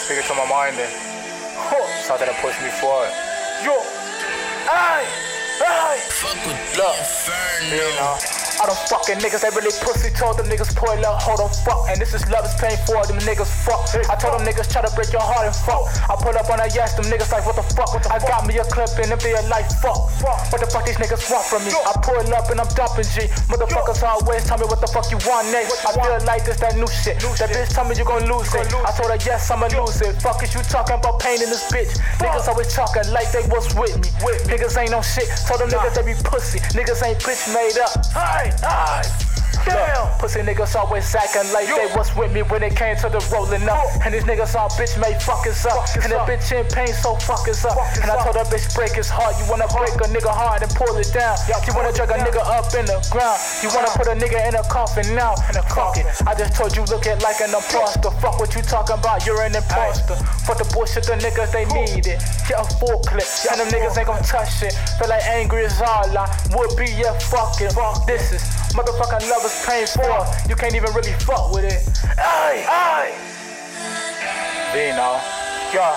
speaking to my mind then. Something that pushed me forward. Yo, ay, fuck with look, Inferno. you know, all them fucking niggas, they really pussy. Told them niggas, pull up, hold on, fuck. And this is love is pain for them niggas, fuck. I told them niggas, try to break your heart and fuck. I pull up on that yes, them niggas like, what the fuck? I got me a clip and it be a life, fuck. What the fuck these niggas want from me? I pull up and I'm dumping G. Motherfuckers always tell me what the fuck you want next. I feel like this, that new shit. That bitch tell me you gon' lose it. I told her, yes, I'ma lose it. Fuck is you talking about pain in this bitch? Niggas always talking like they was with me. Niggas ain't no shit. Told them niggas they be pussy. Niggas ain't bitch made up. Damn. Pussy niggas always acting like they was with me when it came to the rolling up. And these niggas all bitch made fuckers up. And the bitch in pain so fuckers up. And I told her bitch break his heart. You wanna break a nigga hard and pull it down. You wanna drag a nigga up in the ground. You wanna put a nigga in a coffin now. Fuck it, I just told you look it like an imposter. Fuck what you talking about, you're an imposter. Fuck the bullshit the niggas they need it. Get a full clip, and them niggas ain't gon' touch shit. Feel like angry is all I would be, yeah, fuck it. This is motherfucking love is pain for. You can't even really fuck with it. Ay, Vino, yeah.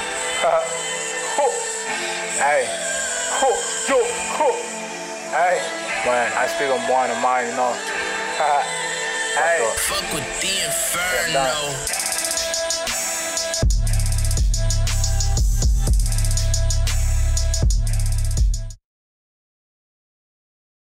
Hey, yo, hey, man, I speak on one of mine, you know. Hey, fuck with the Inferno.